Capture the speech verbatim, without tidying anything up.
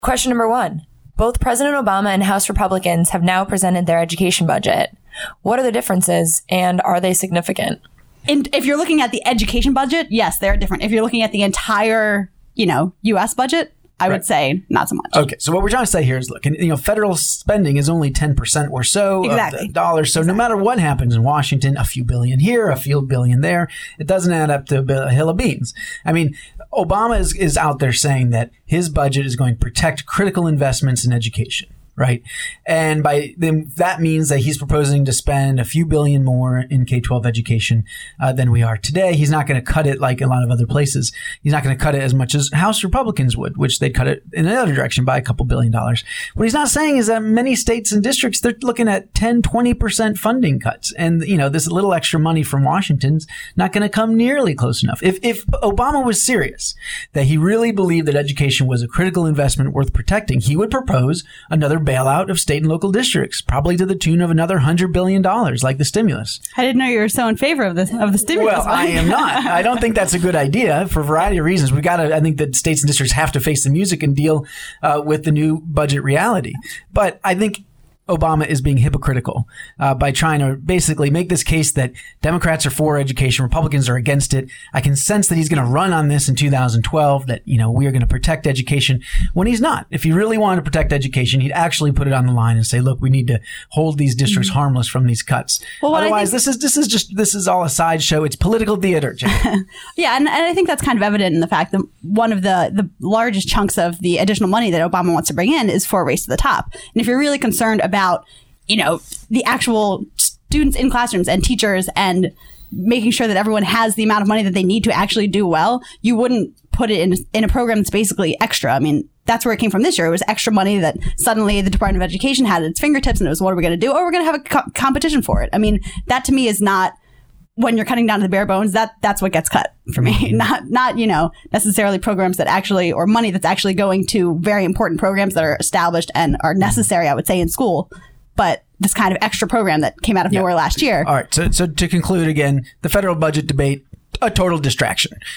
Question number one. Both President Obama and House Republicans have now presented their education budget. What are the differences, and are they significant? And if you're looking at the education budget, yes, they're different. If you're looking at the entire, you know, U S budget, I right. would say not so much. Okay, so what we're trying to say here is, look, you know, federal spending is only ten percent or so exactly. of the dollars. So exactly. no matter what happens in Washington, a few billion here, a few billion there, it doesn't add up to a hill of beans. I mean, Obama is, is out there saying that his budget is going to protect critical investments in education. Right. And by then that means that he's proposing to spend a few billion more in K twelve education uh, than we are today. He's not going to cut it like a lot of other places. He's not going to cut it as much as House Republicans would, which they'd cut it in another direction by a couple billion dollars. What he's not saying is that many states and districts, they're looking at ten, twenty percent funding cuts. And, you know, this little extra money from Washington's not going to come nearly close enough. If, if Obama was serious, that he really believed that education was a critical investment worth protecting, he would propose another bailout of state and local districts, probably to the tune of another one hundred billion dollars, like the stimulus. I didn't know you were so in favor of the, of the stimulus. Well, I am not. I don't think that's a good idea for a variety of reasons. We got to, I think that states and districts have to face the music and deal uh, with the new budget reality. But I think Obama is being hypocritical uh, by trying to basically make this case that Democrats are for education, Republicans are against it. I can sense that he's going to run on this in two thousand twelve, that, you know, we are going to protect education, when he's not. If he really wanted to protect education, he'd actually put it on the line and say, look, we need to hold these districts mm-hmm. harmless from these cuts. Well, Otherwise, think- this is this is just this is all a sideshow. It's political theater, Jane. Yeah, and, and I think that's kind of evident in the fact that one of the, the largest chunks of the additional money that Obama wants to bring in is for a race to the top. And if you're really concerned about about, you know, the actual students in classrooms and teachers and making sure that everyone has the amount of money that they need to actually do well, you wouldn't put it in, in a program that's basically extra. I mean, that's where it came from this year. It was extra money that suddenly the Department of Education had at its fingertips, and it was, what are we going to do? Oh, we're going to have a co- competition for it. I mean, that to me is not, when you're cutting down to the bare bones, that that's what gets cut for me. Not, not, you know, necessarily programs that actually, or money that's actually going to very important programs that are established and are necessary, I would say, in school. But this kind of extra program that came out of yeah. nowhere last year. All right. So, so to conclude again, the federal budget debate, a total distraction.